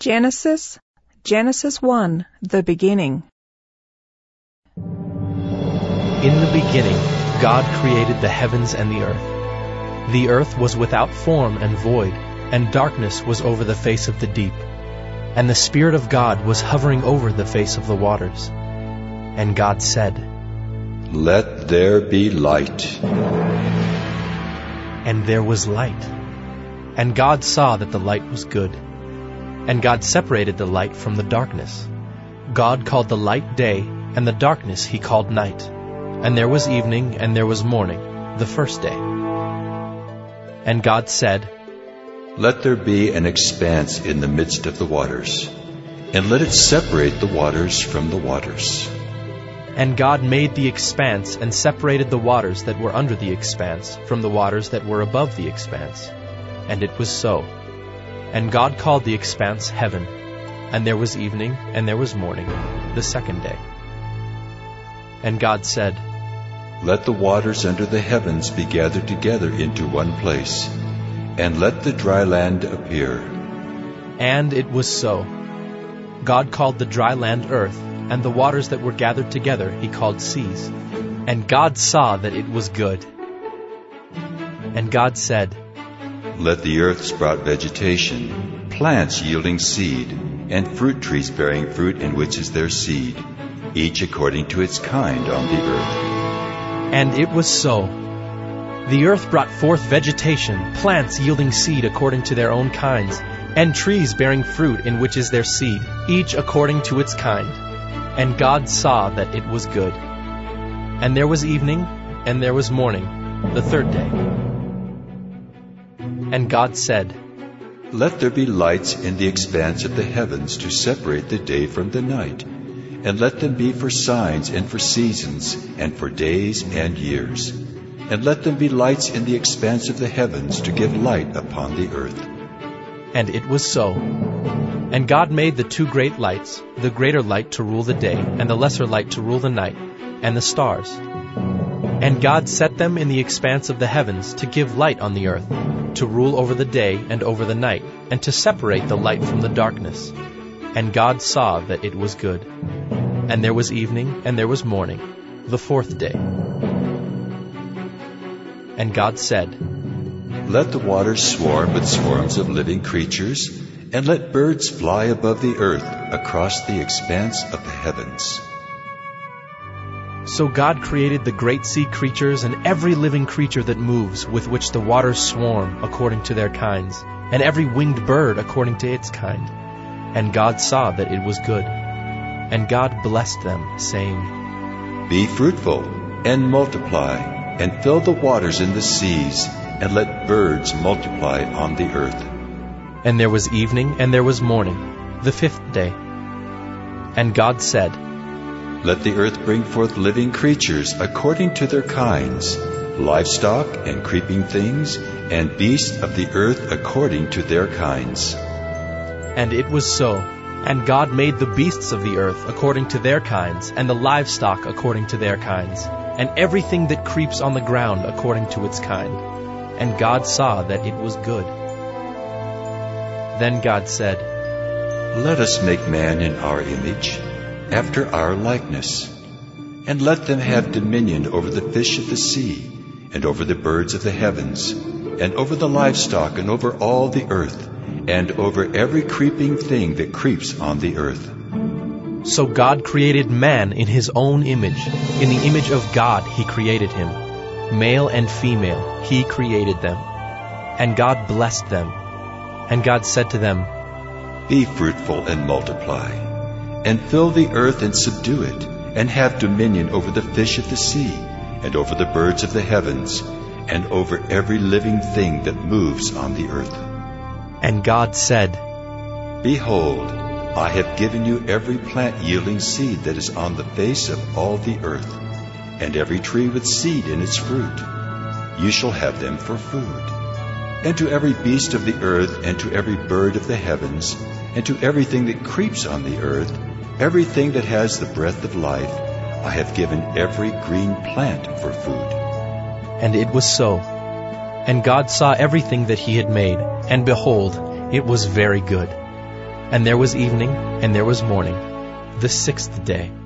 Genesis 1, the beginning. In the beginning, God created the heavens and the earth. The earth was without form and void, and darkness was over the face of the deep. And the Spirit of God was hovering over the face of the waters. And God said, "Let there be light." And there was light. And God saw that the light was good. And God separated the light from the darkness. God called the light day, and the darkness he called night. And there was evening, and there was morning, the first day. And God said, "Let there be an expanse in the midst of the waters, and let it separate the waters from the waters." And God made the expanse and separated the waters that were under the expanse from the waters that were above the expanse. And it was so. And God called the expanse heaven. And there was evening, and there was morning, the second day. And God said, "Let the waters under the heavens be gathered together into one place, and let the dry land appear." And it was so. God called the dry land earth, and the waters that were gathered together he called seas. And God saw that it was good. And God said, "Let the earth sprout vegetation, plants yielding seed, and fruit trees bearing fruit in which is their seed, each according to its kind on the earth." And it was so. The earth brought forth vegetation, plants yielding seed according to their own kinds, and trees bearing fruit in which is their seed, each according to its kind. And God saw that it was good. And there was evening, and there was morning, the third day. And God said, "Let there be lights in the expanse of the heavens to separate the day from the night, and let them be for signs and for seasons and for days and years. And let them be lights in the expanse of the heavens to give light upon the earth." And it was so. And God made the two great lights, the greater light to rule the day, and the lesser light to rule the night, and the stars. And God set them in the expanse of the heavens to give light on the earth, to rule over the day and over the night, and to separate the light from the darkness. And God saw that it was good. And there was evening, and there was morning, the fourth day. And God said, "Let the waters swarm with swarms of living creatures, and let birds fly above the earth across the expanse of the heavens." So God created the great sea creatures and every living creature that moves, with which the waters swarm according to their kinds, and every winged bird according to its kind. And God saw that it was good. And God blessed them, saying, "Be fruitful, and multiply, and fill the waters in the seas, and let birds multiply on the earth." And there was evening, and there was morning, the fifth day. And God said, "Let the earth bring forth living creatures according to their kinds, livestock and creeping things, and beasts of the earth according to their kinds." And it was so. And God made the beasts of the earth according to their kinds, and the livestock according to their kinds, and everything that creeps on the ground according to its kind. And God saw that it was good. Then God said, "Let us make man in our image, after our likeness, and let them have dominion over the fish of the sea, and over the birds of the heavens, and over the livestock, and over all the earth, and over every creeping thing that creeps on the earth." So God created man in his own image. In the image of God he created him. Male and female he created them. And God blessed them. And God said to them, "Be fruitful and multiply, and fill the earth and subdue it, and have dominion over the fish of the sea, and over the birds of the heavens, and over every living thing that moves on the earth." And God said, "Behold, I have given you every plant yielding seed that is on the face of all the earth, and every tree with seed in its fruit. You shall have them for food. And to every beast of the earth, and to every bird of the heavens, and to everything that creeps on the earth, everything that has the breath of life, I have given every green plant for food." And it was so. And God saw everything that he had made, and behold, it was very good. And there was evening, and there was morning, the sixth day.